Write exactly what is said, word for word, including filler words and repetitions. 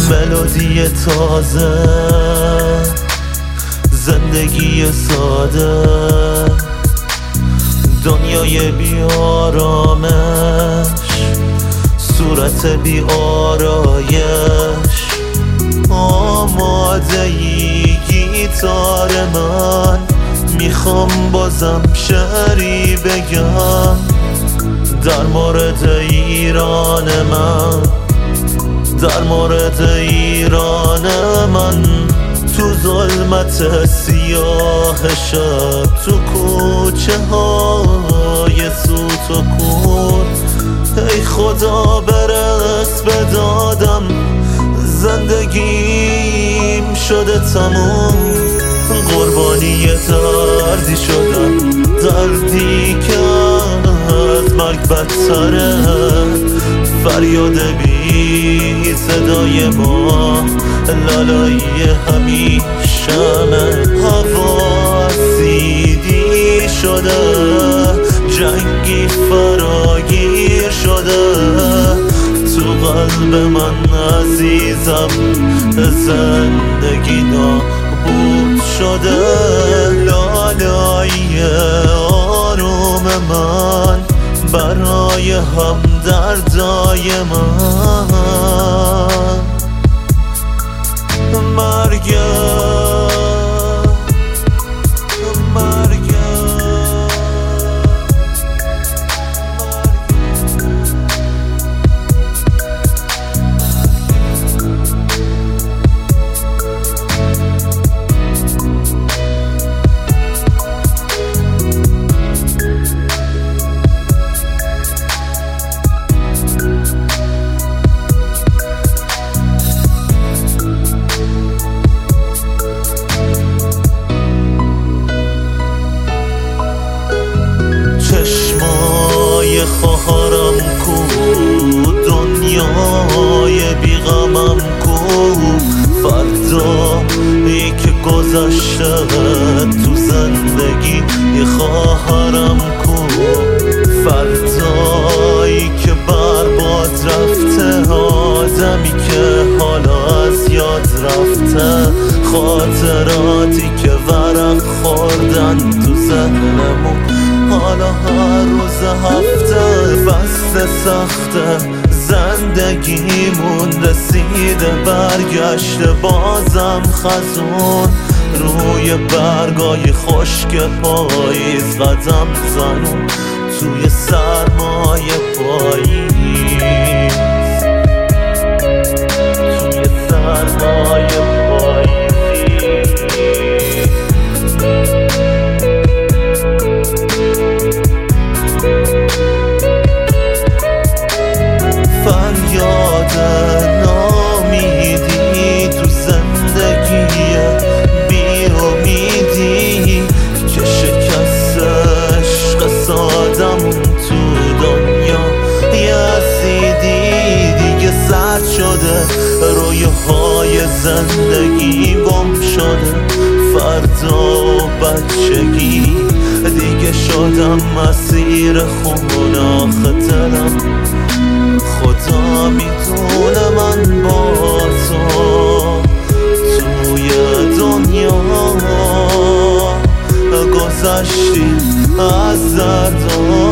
ملودی تازه، زندگی ساده، دنیای بی آرامش، صورت بی آرایش. آماده ای گیتار من، میخوام بازم شعری بگم در مورد ایران من، در مورد ایران من. تو ظلمت سیاه شب، تو کوچه های سوت و کور، ای خدا برس به دادم، زندگیم شده تموم. قربانی دردی شدم، دردی که از مرگ بدتره. فریاد بی صدای ما، لالایی همیشمه. هوا اسیدی شده، جنگی فراگیر شده. تو قلب من عزیزم، زندگی نابود شده. لالایی آروم من، برای همدردای من. مرگ مرگ چشمای خواهرم کو، دنیای بیغمم کو. فردایی که گذشته تو زندگی خواهرم کو. فردایی که برباد رفته، آدمی که حالا از یاد رفته. خاطراتی که ورق خوردن تو ذهنمون، حالا هر روز هفته. فصل سخته زندگیمون رسیده، برگشته بازم خزون. روی برگای خشک پاییز قدم زنون، توی سرمای پاییز، توی سرمای پاییز. فریاد نامیدی تو زندگی بی امیدی، که شکست عشق سادمون تو دنیا یزیدی. دیگه سرد شده، رویاهای زندگی گم شده. فردا و بچگی دیگه شدم مسیر خون. آخه دلم خدا میدونه من با تو توی دنیا گذشتی از درد.